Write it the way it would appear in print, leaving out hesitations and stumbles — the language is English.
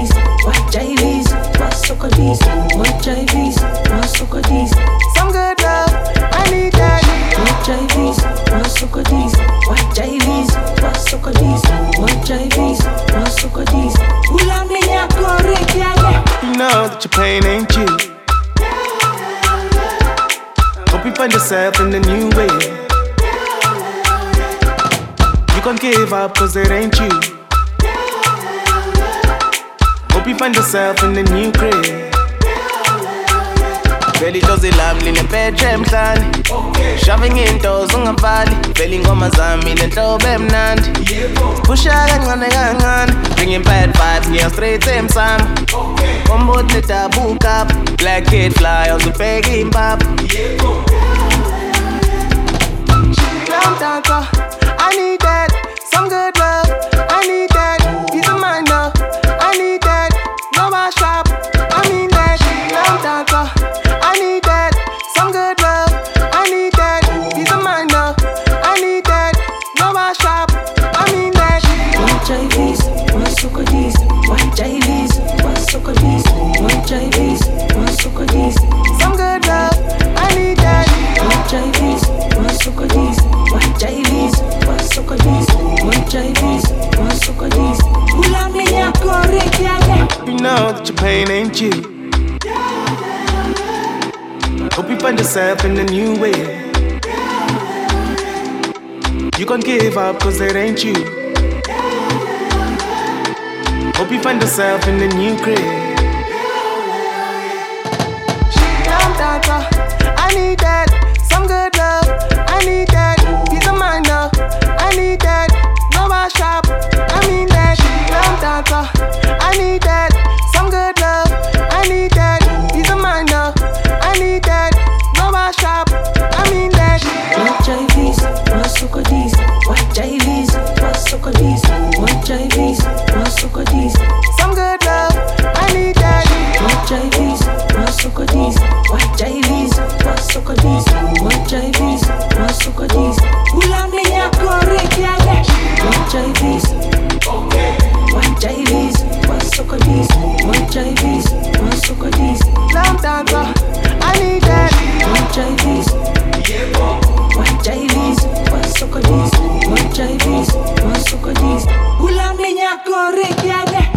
JVs, white JVs, Wasokadis, white JVs, Wasokadis. Some good love, I need that. White JVs, Wasokadis, white JVs, Wasokadis, white JVs, Wasokadis. Ulaminya korekiage. You know that your pain ain't you. Hope you find yourself in a new way. You can't give up cause it ain't you. Hope you find yourself in a new grave. Veli dozi lami linepethe emhlane, shoving intoes ungavali. Veli ingoma zami lenhlobo emnandi, pusha kancane kancane. Bringing bad vibes, ngiya straight emsamo. Umbuthi nedabuka, black kid fly uzubheka impapho. Lamdansa, I need that. Some good love, I need that. Peace of mind now, I need that. No more shop, I mean that. Lamdansa, I need that. Some good love, I need that. Peace of mind now, I need that. No more shop, I mean that. White JVs, Wasokadis, white JVs, Wasokadis, white JVs, Wasokadis. Some good love, I need that. White JVs, Wasokadis, white JVs, Wasokadis, white JVs, Wasokadis. Ulaminya korekiage. You know that your pain ain't you. Hope you find yourself in a new way. You can't give up cause it ain't you. Hope you find yourself in a new grave. I need that. Some good love, I need that. Peace of mind now, I need that. No more shop, I mean that. I need that. Some good love, I need that. Peace of mind now, I need that. No more shop, I mean that. White JVs, Wasokadis, white JVs, Wasokadis, white JVs, Wasokadis. Some good love, I need that. White JVs, Wasokadis, white JVs, Wasokadis, white JVs, Wasokadis. Ulaminya korekiage. White JVs, white JVs, Wasokadis, white JVs, Wasokadis. Lamdansa, I need that. White JVs, white JVs, Wasokadis, white JVs, Wasokadis. Ulaminya korekiage.